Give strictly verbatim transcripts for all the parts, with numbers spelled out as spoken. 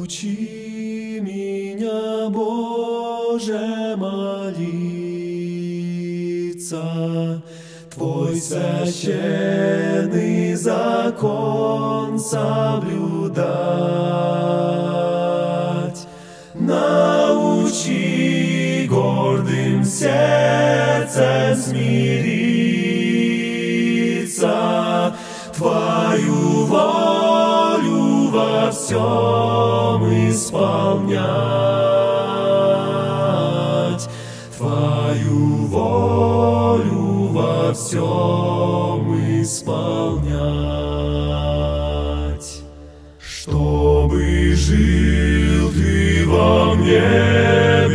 Учи меня, Боже, молиться, Твой священный закон соблюдать. Научи гордым сердцем смириться, Твою волю во всем исполнять, Твою волю во всем исполнять. Чтобы жил Ты во мне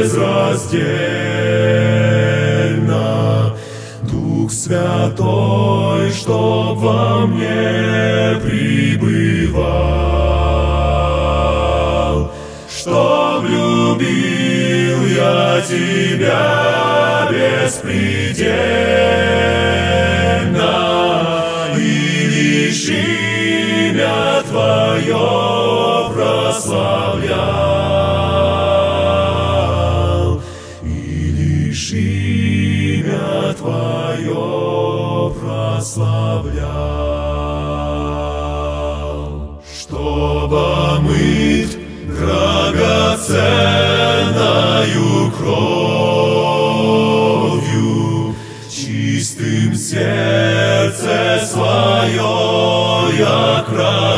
безраздельно, Дух Святой, чтоб во мне пребывал, чтоб любил я Тебя беспредельно и лишь имя Твое прославлял, и лишь имя Твое прославлял. Чтоб омыт драгоценною кровью, чистым сердце свое я краю,